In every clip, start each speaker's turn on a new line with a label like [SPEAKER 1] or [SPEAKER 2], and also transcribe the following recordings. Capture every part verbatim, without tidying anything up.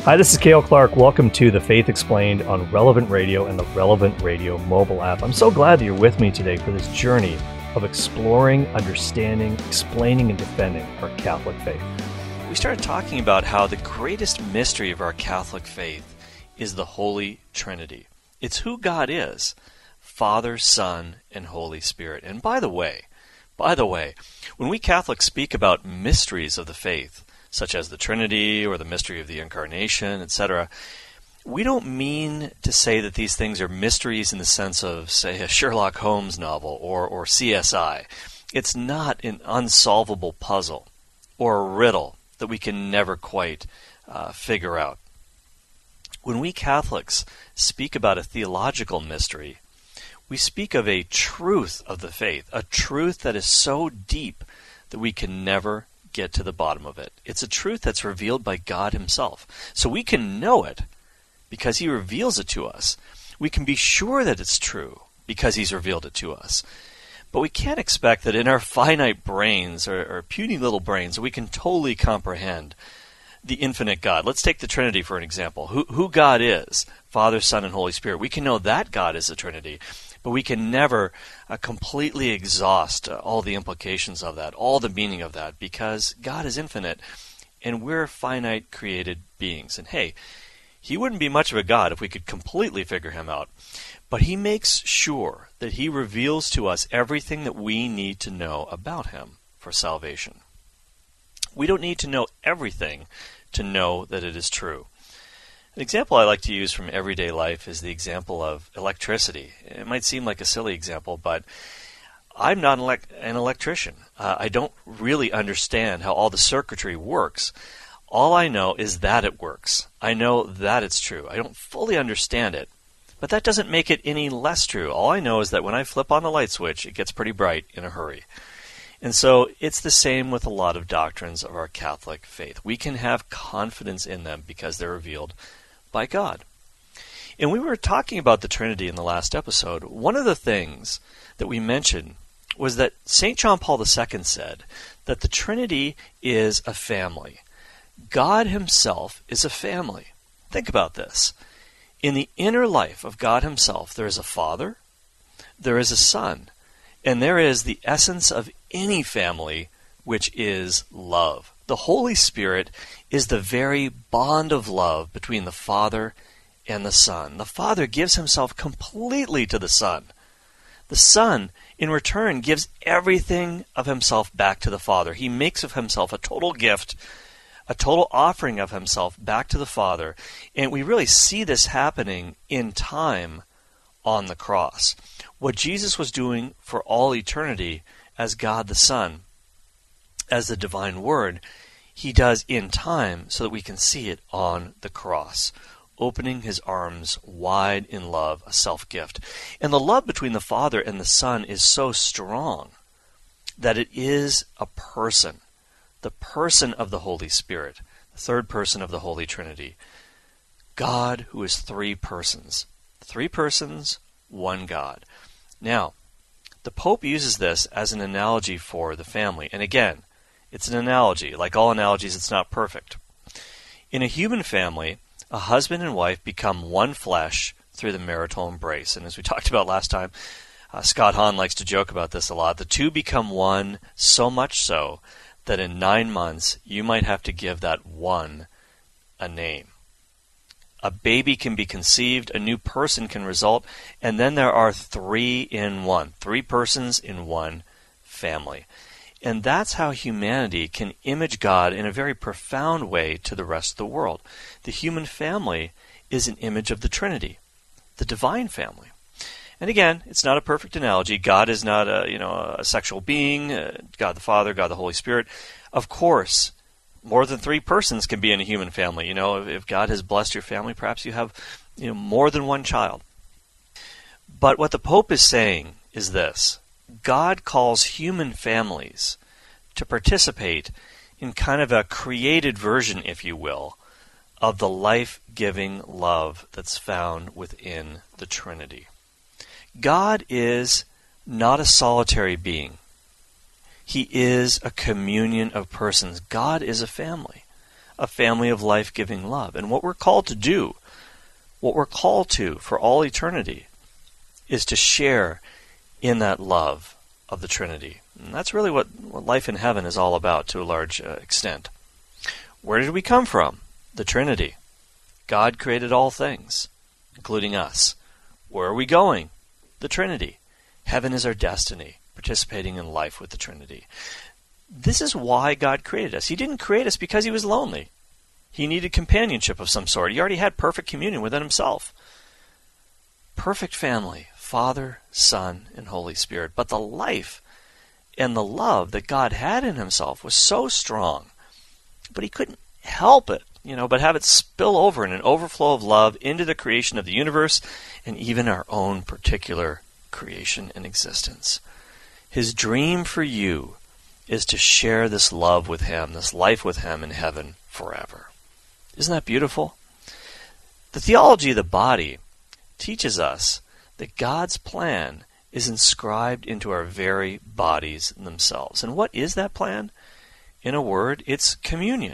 [SPEAKER 1] Hi, this is Cale Clark. Welcome to The Faith Explained on Relevant Radio and the Relevant Radio mobile app. I'm so glad that you're with me today for this journey of exploring, understanding, explaining, and defending our Catholic faith.
[SPEAKER 2] We started talking about how the greatest mystery of our Catholic faith is the Holy Trinity. It's who God is, Father, Son, and Holy Spirit. And by the way, by the way, when we Catholics speak about mysteries of the faith, such as the Trinity or the mystery of the Incarnation, et cetera, we don't mean to say that these things are mysteries in the sense of, say, a Sherlock Holmes novel or, or C S I. It's not an unsolvable puzzle or a riddle that we can never quite uh, figure out. When we Catholics speak about a theological mystery, we speak of a truth of the faith, a truth that is so deep that we can never get to the bottom of it. It's a truth that's revealed by God himself. So we can know it because he reveals it to us. We can be sure that it's true because he's revealed it to us. But we can't expect that in our finite brains or, or puny little brains we can totally comprehend the infinite God. Let's take the Trinity for an example. Who, who God is, Father, Son, and Holy Spirit. We can know that God is the Trinity, but we can never uh, completely exhaust uh, all the implications of that, all the meaning of that, because God is infinite and we're finite created beings. And hey, he wouldn't be much of a God if we could completely figure him out. But he makes sure that he reveals to us everything that we need to know about him for salvation. We don't need to know everything to know that it is true. An example I like to use from everyday life is the example of electricity. It might seem like a silly example, but I'm not an, elect- an electrician. Uh, I don't really understand how all the circuitry works. All I know is that it works. I know that it's true. I don't fully understand it, but that doesn't make it any less true. All I know is that when I flip on the light switch, it gets pretty bright in a hurry. And so it's the same with a lot of doctrines of our Catholic faith. We can have confidence in them because they're revealed by God. And we were talking about the Trinity in the last episode. One of the things that we mentioned was that Saint John Paul the Second said that the Trinity is a family. God himself is a family. Think about this. In the inner life of God himself, there is a Father, there is a Son, and there is the essence of any family, which is love. The Holy Spirit is the very bond of love between the Father and the Son. The Father gives himself completely to the Son. The Son, in return, gives everything of himself back to the Father. He makes of himself a total gift, a total offering of himself back to the Father. And we really see this happening in time on the cross. What Jesus was doing for all eternity as God the Son, as the divine Word, he does in time so that we can see it on the cross, opening his arms wide in love, a self-gift. And the love between the Father and the Son is so strong that it is a person, the person of the Holy Spirit, the third person of the Holy Trinity. God who is three persons. Three persons, one God. Now, the Pope uses this as an analogy for the family. And again, it's an analogy. Like all analogies, it's not perfect. In a human family, a husband and wife become one flesh through the marital embrace. And as we talked about last time, uh, Scott Hahn likes to joke about this a lot. The two become one, so much so that in nine months you might have to give that one a name. A baby can be conceived, a new person can result, and then there are three in one. Three persons in one family. And that's how humanity can image God in a very profound way to the rest of the world. The human family is an image of the Trinity, the divine family. And again, it's not a perfect analogy. God is not a, you know, a sexual being, uh, God the Father, God the Holy Spirit. Of course, more than three persons can be in a human family. You know, if, if God has blessed your family, perhaps you have, you know, more than one child. But what the Pope is saying is this: God calls human families to participate in kind of a created version, if you will, of the life-giving love that's found within the Trinity. God is not a solitary being. He is a communion of persons. God is a family, a family of life-giving love. And what we're called to do, what we're called to for all eternity, is to share in that love of the Trinity. And that's really what, what life in heaven is all about to a large uh, extent. Where did we come from? The Trinity. God created all things, including us. Where are we going? The Trinity. Heaven is our destiny, participating in life with the Trinity. This is why God created us. He didn't create us because he was lonely. He needed companionship of some sort. He already had perfect communion within himself. Perfect family, Father, Son, and Holy Spirit. But the life and the love that God had in himself was so strong, but he couldn't help it, you know, but have it spill over in an overflow of love into the creation of the universe and even our own particular creation and existence. His dream for you is to share this love with him, this life with him in heaven forever. Isn't that beautiful? The theology of the body teaches us that God's plan is inscribed into our very bodies themselves. And what is that plan? In a word, it's communion.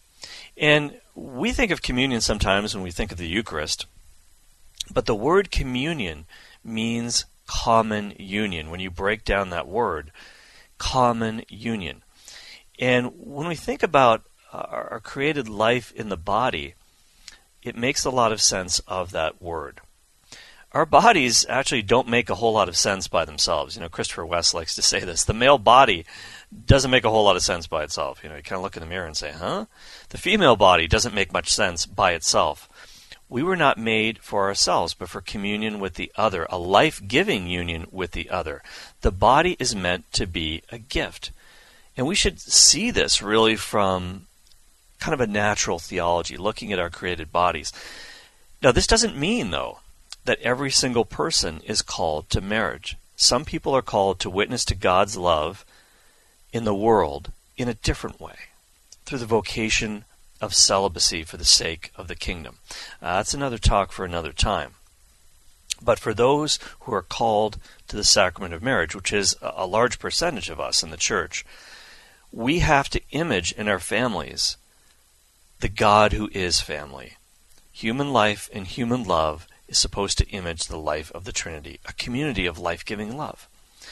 [SPEAKER 2] And we think of communion sometimes when we think of the Eucharist, but the word communion means common union. When you break down that word, common union. And when we think about our created life in the body, it makes a lot of sense of that word. Our bodies actually don't make a whole lot of sense by themselves. You know, Christopher West likes to say this. The male body doesn't make a whole lot of sense by itself. You know, you kind of look in the mirror and say, huh? The female body doesn't make much sense by itself. We were not made for ourselves, but for communion with the other, a life-giving union with the other. The body is meant to be a gift. And we should see this really from kind of a natural theology, looking at our created bodies. Now, this doesn't mean, though, that every single person is called to marriage. Some people are called to witness to God's love in the world in a different way, through the vocation of celibacy for the sake of the kingdom. Uh, that's another talk for another time. But for those who are called to the sacrament of marriage, which is a large percentage of us in the church, we have to image in our families the God who is family. Human life and human love is supposed to image the life of the Trinity, a community of life-giving love.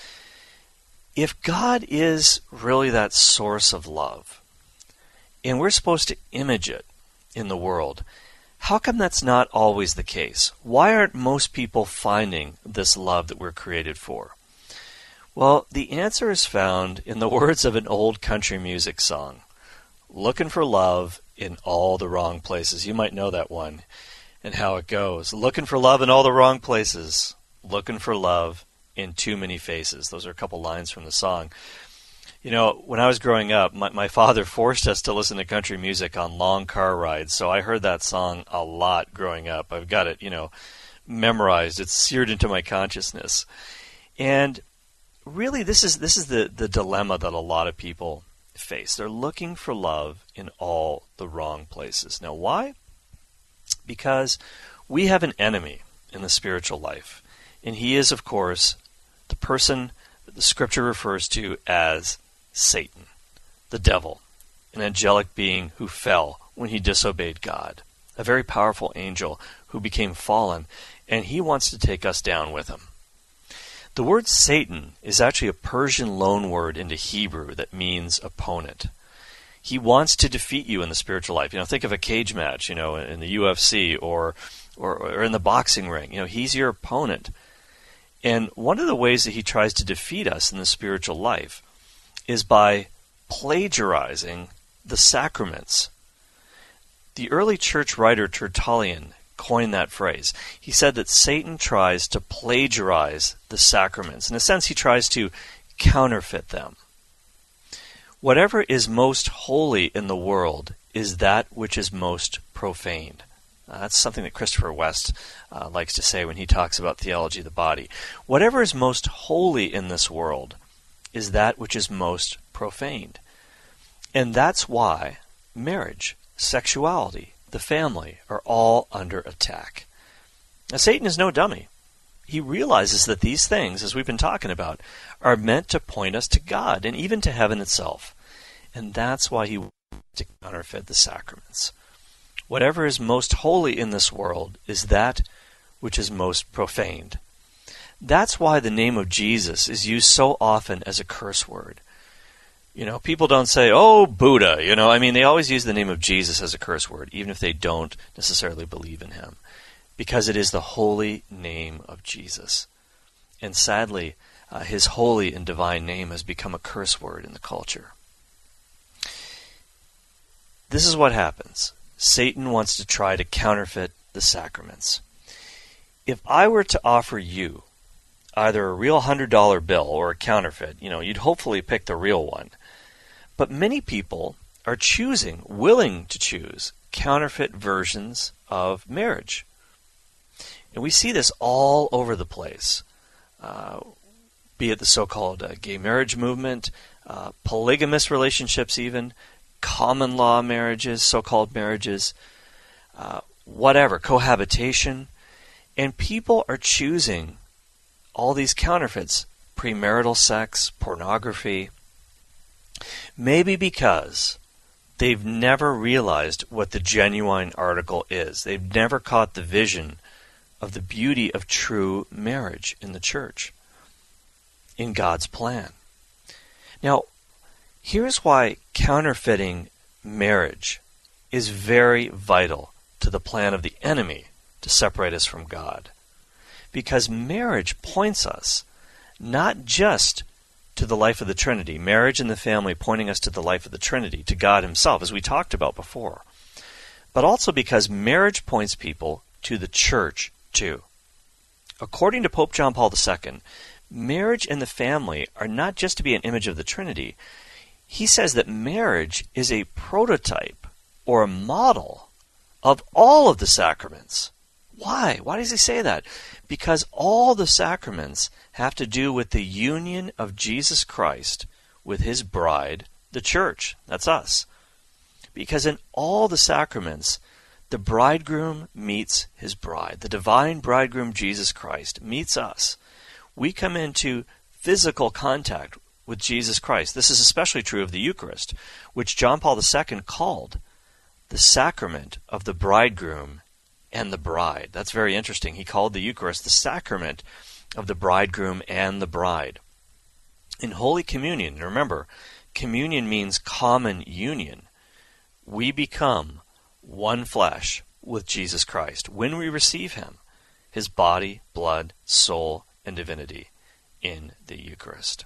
[SPEAKER 2] If God is really that source of love, and we're supposed to image it in the world, how come that's not always the case? Why aren't most people finding this love that we're created for? Well, the answer is found in the words of an old country music song, looking for love in all the wrong places. You might know that one and how it goes. Looking for love in all the wrong places, looking for love in too many faces. Those are a couple lines from the song. You know, when I was growing up, my, my father forced us to listen to country music on long car rides, so I heard that song a lot growing up. I've got it, you know, memorized. It's seared into my consciousness. And really, this is this is the, the dilemma that a lot of people face. They're looking for love in all the wrong places. Now, why? Because we have an enemy in the spiritual life, and he is, of course, the person that the Scripture refers to as Satan, the devil, an angelic being who fell when he disobeyed God, a very powerful angel who became fallen, and he wants to take us down with him. The word Satan is actually a Persian loan word into Hebrew that means opponent. He wants to defeat you in the spiritual life. You know, think of a cage match, you know, in the U F C or, or, or in the boxing ring. You know, he's your opponent. And one of the ways that he tries to defeat us in the spiritual life is by plagiarizing the sacraments. The early church writer Tertullian coined that phrase. He said that Satan tries to plagiarize the sacraments. In a sense, he tries to counterfeit them. Whatever is most holy in the world is that which is most profaned. Uh, that's something that Christopher West uh, likes to say when he talks about theology of the body. Whatever is most holy in this world is that which is most profaned. And that's why marriage, sexuality, the family are all under attack. Now, Satan is no dummy. He realizes that these things, as we've been talking about, are meant to point us to God and even to heaven itself. And that's why he to counterfeit the sacraments. Whatever is most holy in this world is that which is most profaned. That's why the name of Jesus is used so often as a curse word. You know, people don't say, oh, Buddha, you know, I mean, they always use the name of Jesus as a curse word, even if they don't necessarily believe in him, because it is the holy name of Jesus. And sadly, uh, his holy and divine name has become a curse word in the culture. This is what happens. Satan wants to try to counterfeit the sacraments. If I were to offer you either a real one hundred dollar bill or a counterfeit, you know, you'd hopefully pick the real one. But many people are choosing, willing to choose, counterfeit versions of marriage. And we see this all over the place, uh, be it the so-called uh, gay marriage movement, uh, polygamous relationships even, common law marriages, so-called marriages, uh, whatever, cohabitation. And people are choosing all these counterfeits, premarital sex, pornography, maybe because they've never realized what the genuine article is. They've never caught the vision of the beauty of true marriage in the church, in God's plan. Now, here's why counterfeiting marriage is very vital to the plan of the enemy to separate us from God. Because marriage points us not just to the life of the Trinity, marriage and the family pointing us to the life of the Trinity, to God himself, as we talked about before, but also because marriage points people to the church too. According to Pope John Paul the Second, marriage and the family are not just to be an image of the Trinity. He says that marriage is a prototype or a model of all of the sacraments. Why? Why does he say that? Because all the sacraments have to do with the union of Jesus Christ with his bride, the church. That's us. Because in all the sacraments, the bridegroom meets his bride. The divine bridegroom, Jesus Christ, meets us. We come into physical contact with Jesus Christ. This is especially true of the Eucharist, which John Paul the Second called the sacrament of the bridegroom and the bride. That's very interesting. He called the Eucharist the sacrament of the bridegroom and the bride. In Holy Communion, remember, communion means common union. We become one flesh with Jesus Christ when we receive him, his body, blood, soul, and divinity in the Eucharist.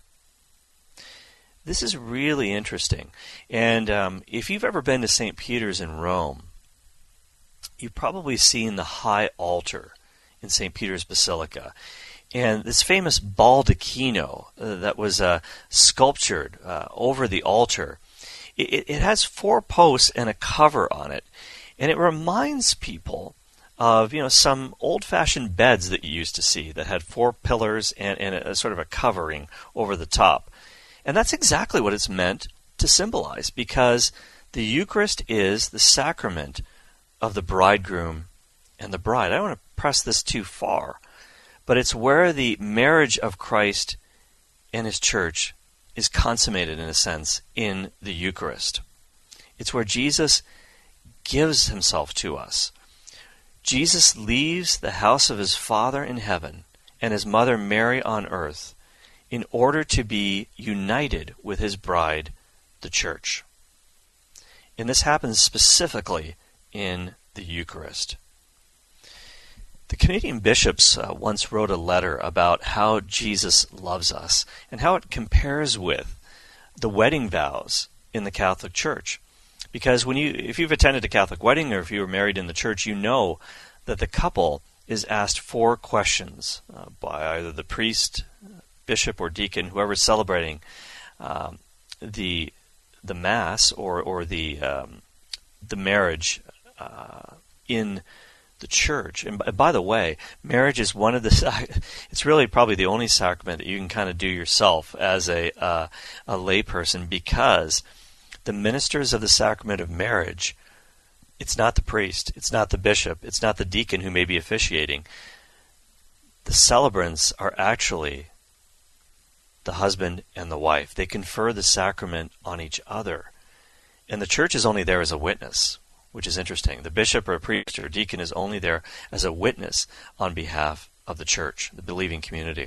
[SPEAKER 2] This is really interesting. And um, if you've ever been to Saint Peter's in Rome, you've probably seen the high altar in Saint Peter's Basilica. And this famous baldacchino uh, that was uh, sculptured uh, over the altar, it, it has four posts and a cover on it. And it reminds people of, you know, some old-fashioned beds that you used to see that had four pillars and, and a, a sort of a covering over the top. And that's exactly what it's meant to symbolize, because the Eucharist is the sacrament of the bridegroom and the bride. I don't want to press this too far, but it's where the marriage of Christ and his church is consummated, in a sense, in the Eucharist. It's where Jesus gives himself to us. Jesus leaves the house of his Father in heaven and his mother Mary on earth in order to be united with his bride, the church. And this happens specifically in the Eucharist. The Canadian bishops uh, once wrote a letter about how Jesus loves us and how it compares with the wedding vows in the Catholic Church. Because when you, if you've attended a Catholic wedding or if you were married in the church, you know that the couple is asked four questions uh, by either the priest, bishop, or deacon, whoever's celebrating um, the the mass or or the um, the marriage uh, in the church. And by, by the way, marriage is one of the, it's really probably the only sacrament that you can kind of do yourself as a, uh, a lay person, because the ministers of the sacrament of marriage, it's not the priest, it's not the bishop, it's not the deacon who may be officiating. The celebrants are actually the husband and the wife. They confer the sacrament on each other. And the church is only there as a witness, which is interesting. The bishop or priest or deacon is only there as a witness on behalf of the church, the believing community.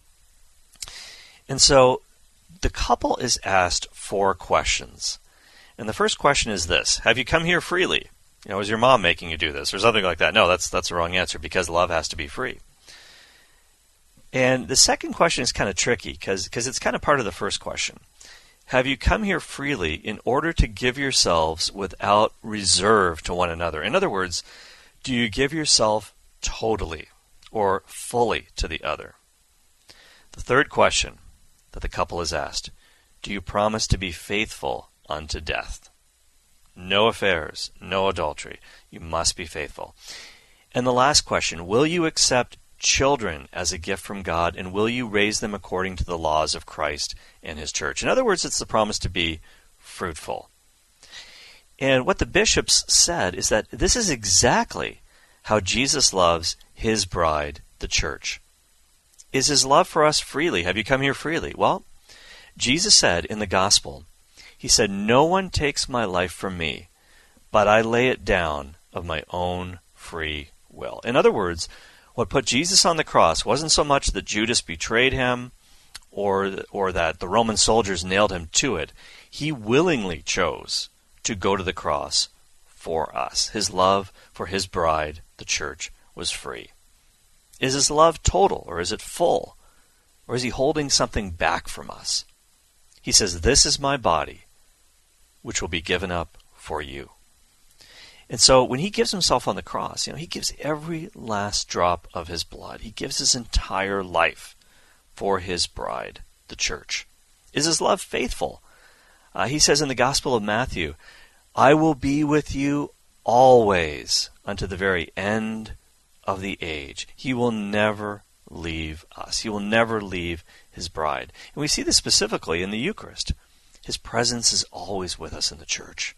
[SPEAKER 2] And so the couple is asked four questions. And the first question is this: have you come here freely? You know, is your mom making you do this or something like that? No, that's that's the wrong answer, because love has to be free. And the second question is kind of tricky because because it's kind of part of the first question. Have you come here freely in order to give yourselves without reserve to one another? In other words, do you give yourself totally or fully to the other? The third question that the couple is asked: do you promise to be faithful unto death? No affairs, no adultery. You must be faithful. And the last question: will you accept children as a gift from God, and will you raise them according to the laws of Christ and His church? In other words, it's the promise to be fruitful. And what the bishops said is that this is exactly how Jesus loves His bride, the church. Is His love for us freely? Have you come here freely? Well, Jesus said in the gospel, He said, "No one takes my life from me, but I lay it down of my own free will." In other words, what put Jesus on the cross wasn't so much that Judas betrayed Him or, or that the Roman soldiers nailed Him to it. He willingly chose to go to the cross for us. His love for His bride, the church, was free. Is His love total, or is it full? Or is He holding something back from us? He says, "This is my body, which will be given up for you." And so when He gives Himself on the cross, you know, He gives every last drop of His blood. He gives His entire life for His bride, the church. Is His love faithful? Uh, he says in the Gospel of Matthew, "I will be with you always unto the very end of the age." He will never leave us. He will never leave His bride. And we see this specifically in the Eucharist. His presence is always with us in the church.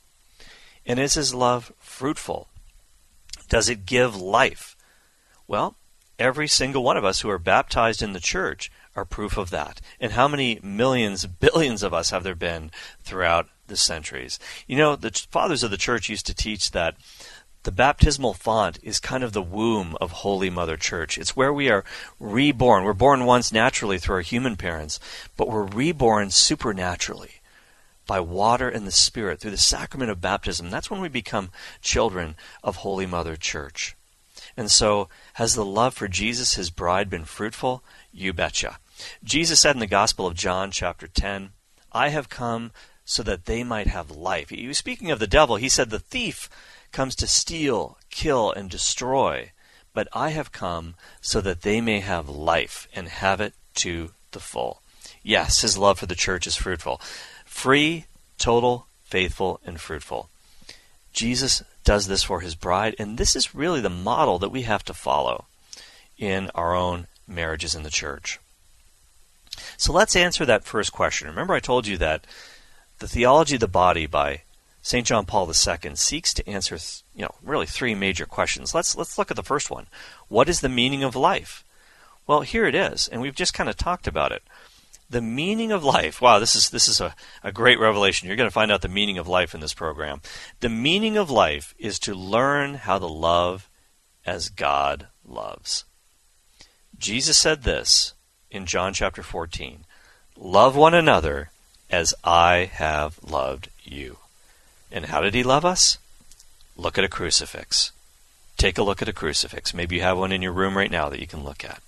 [SPEAKER 2] And is His love fruitful? Does it give life? Well, every single one of us who are baptized in the church are proof of that. And how many millions, billions of us have there been throughout the centuries? You know, the fathers of the church used to teach that the baptismal font is kind of the womb of Holy Mother Church. It's where we are reborn. We're born once naturally through our human parents, but we're reborn supernaturally by water and the Spirit through the sacrament of baptism. That's when we become children of Holy Mother Church. And so, has the love for Jesus, His bride, been fruitful? You betcha. Jesus said in the Gospel of John, chapter ten, "I have come so that they might have life." He was speaking of the devil. He said, "The thief comes to steal, kill, and destroy, but I have come so that they may have life and have it to the full." Yes, His love for the church is fruitful. Free, total, faithful, and fruitful. Jesus does this for His bride, and this is really the model that we have to follow in our own marriages in the church. So let's answer that first question. Remember, I told you that the Theology of the Body by Saint John Paul the Second seeks to answer, you know, really three major questions. Let's let's look at the first one. What is the meaning of life? Well, here it is, and we've just kind of talked about it. The meaning of life. Wow, this is this is a, a great revelation. You're going to find out the meaning of life in this program. The meaning of life is to learn how to love as God loves. Jesus said this in John chapter fourteen, "Love one another as I have loved you." And how did He love us? Look at a crucifix. Take a look at a crucifix. Maybe you have one in your room right now that you can look at.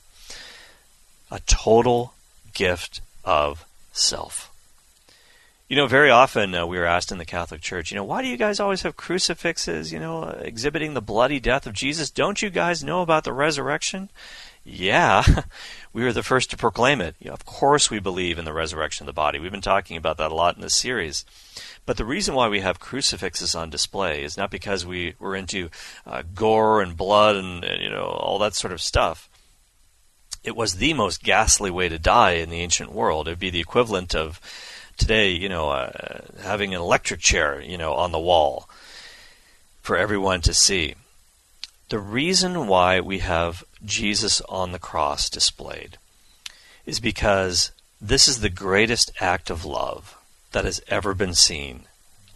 [SPEAKER 2] A total gift of self. You know, very often uh, we are asked in the Catholic Church, you know, why do you guys always have crucifixes, you know, uh, exhibiting the bloody death of Jesus? Don't you guys know about the resurrection? Yeah, we were the first to proclaim it. You know, of course we believe in the resurrection of the body. We've been talking about that a lot in this series. But the reason why we have crucifixes on display is not because we were into uh, gore and blood and, and, you know, all that sort of stuff. It was the most ghastly way to die in the ancient world. It would be the equivalent of today, you know, uh, having an electric chair, you know, on the wall for everyone to see. The reason why we have Jesus on the cross displayed is because this is the greatest act of love that has ever been seen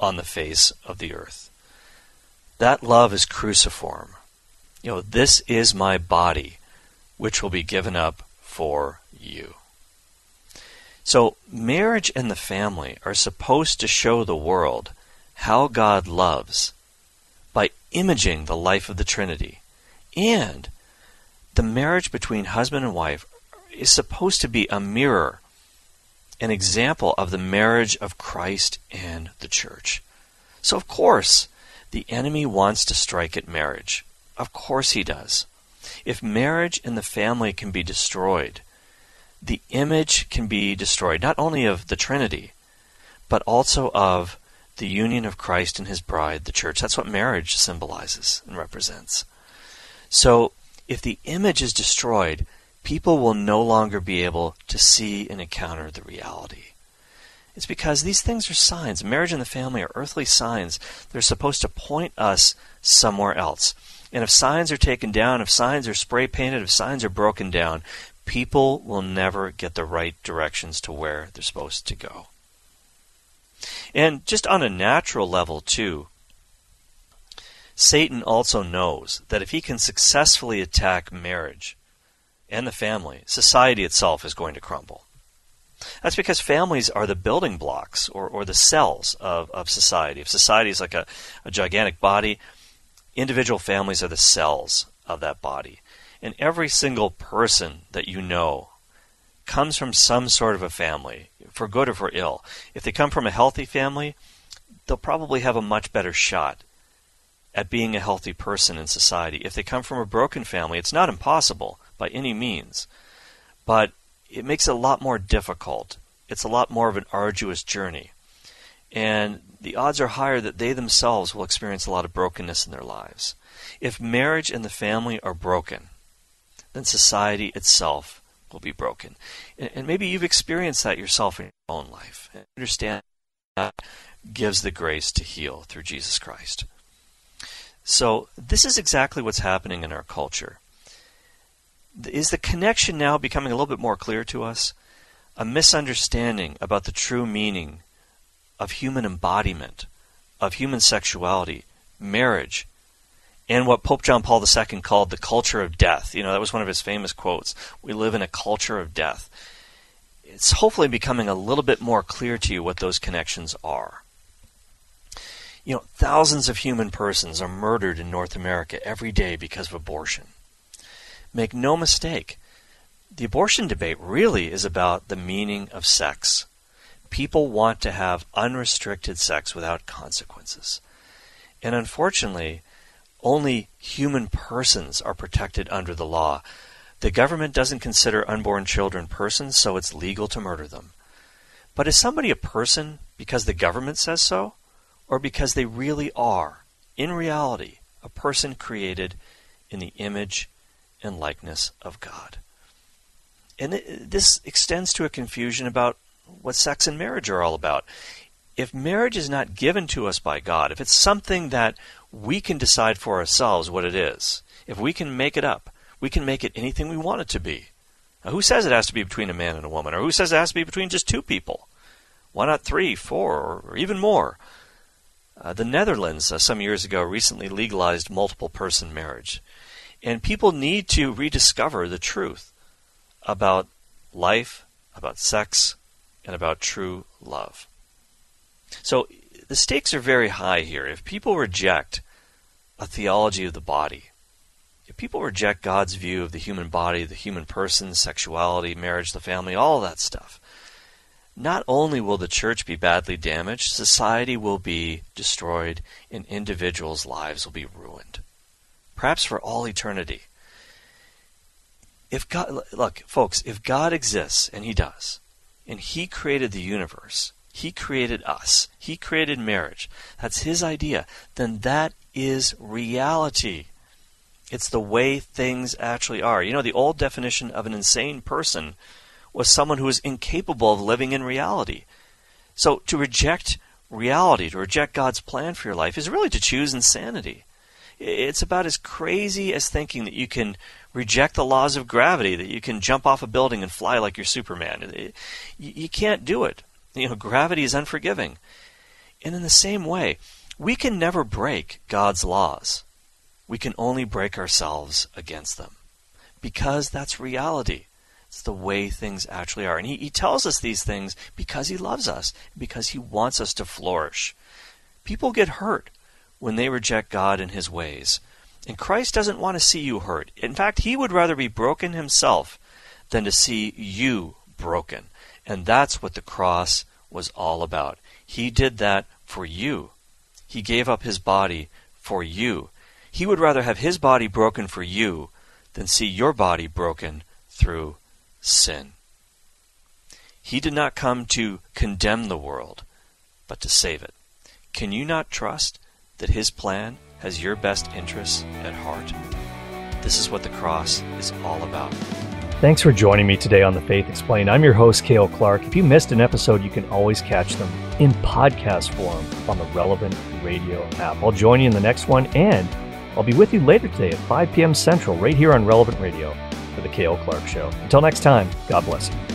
[SPEAKER 2] on the face of the earth. That love is cruciform. You know, this is my body, which will be given up for you. So marriage and the family are supposed to show the world how God loves by imaging the life of the Trinity. And the marriage between husband and wife is supposed to be a mirror, an example of the marriage of Christ and the church. So of course, the enemy wants to strike at marriage. Of course he does. If marriage and the family can be destroyed, the image can be destroyed, not only of the Trinity, but also of the union of Christ and his bride, the church. That's what marriage symbolizes and represents. So, if the image is destroyed, people will no longer be able to see and encounter the reality. It's because these things are signs. Marriage and the family are earthly signs. They're supposed to point us somewhere else. And if signs are taken down, if signs are spray painted, if signs are broken down, people will never get the right directions to where they're supposed to go. And just on a natural level too, Satan also knows that if he can successfully attack marriage and the family, society itself is going to crumble. That's because families are the building blocks or, or the cells of, of society. If society is like a, a gigantic body, individual families are the cells of that body. And every single person that you know comes from some sort of a family, for good or for ill. If they come from a healthy family, they'll probably have a much better shot at being a healthy person in society. If they come from a broken family, it's not impossible by any means, but it makes it a lot more difficult. It's a lot more of an arduous journey. And the odds are higher that they themselves will experience a lot of brokenness in their lives. If marriage and the family are broken, then society itself will be broken. And, and maybe you've experienced that yourself in your own life. And understand that gives the grace to heal through Jesus Christ. So this is exactly what's happening in our culture. Is the connection now becoming a little bit more clear to us? A misunderstanding about the true meaning of human embodiment, of human sexuality, marriage, and what Pope John Paul the Second called the culture of death. You know, that was one of his famous quotes. We live in a culture of death. It's hopefully becoming a little bit more clear to you what those connections are. You know, thousands of human persons are murdered in North America every day because of abortion. Make no mistake, the abortion debate really is about the meaning of sex. People want to have unrestricted sex without consequences. And unfortunately, only human persons are protected under the law. The government doesn't consider unborn children persons, so it's legal to murder them. But is somebody a person because the government says so? Or because they really are, in reality, a person created in the image and likeness of God? And this extends to a confusion about what sex and marriage are all about. If marriage is not given to us by God, if it's something that we can decide for ourselves what it is, if we can make it up, we can make it anything we want it to be. Now, who says it has to be between a man and a woman? Or who says it has to be between just two people? Why not three, four, or even more? Uh, the Netherlands, uh, some years ago, recently legalized multiple-person marriage. And people need to rediscover the truth about life, about sex, and about true love. So the stakes are very high here. If people reject a theology of the body, if people reject God's view of the human body, the human person, sexuality, marriage, the family, all of that stuff, not only will the church be badly damaged, society will be destroyed, and individuals' lives will be ruined, perhaps for all eternity. If God, look, folks, if God exists, and He does, and He created the universe, He created us, He created marriage, that's His idea, then that is reality. It's the way things actually are. You know, the old definition of an insane person was someone who was incapable of living in reality. So to reject reality, to reject God's plan for your life, is really to choose insanity. It's about as crazy as thinking that you can reject the laws of gravity, that you can jump off a building and fly like you're Superman. You can't do it. You know, gravity is unforgiving. And in the same way, we can never break God's laws. We can only break ourselves against them, because that's reality. It's the way things actually are. And he, he tells us these things because he loves us, because he wants us to flourish. People get hurt when they reject God and his ways. And Christ doesn't want to see you hurt. In fact, he would rather be broken himself than to see you broken. And that's what the cross was all about. He did that for you. He gave up his body for you. He would rather have his body broken for you than see your body broken through sin. He did not come to condemn the world, but to save it. Can you not trust that his plan has your best interests at heart? This is what the cross is all about.
[SPEAKER 1] Thanks for joining me today on The Faith Explained. I'm your host, Cale Clark. If you missed an episode, you can always catch them in podcast form on the Relevant Radio app. I'll join you in the next one, and I'll be with you later today at five p.m. Central, right here on Relevant Radio for The Cale Clark Show. Until next time, God bless you.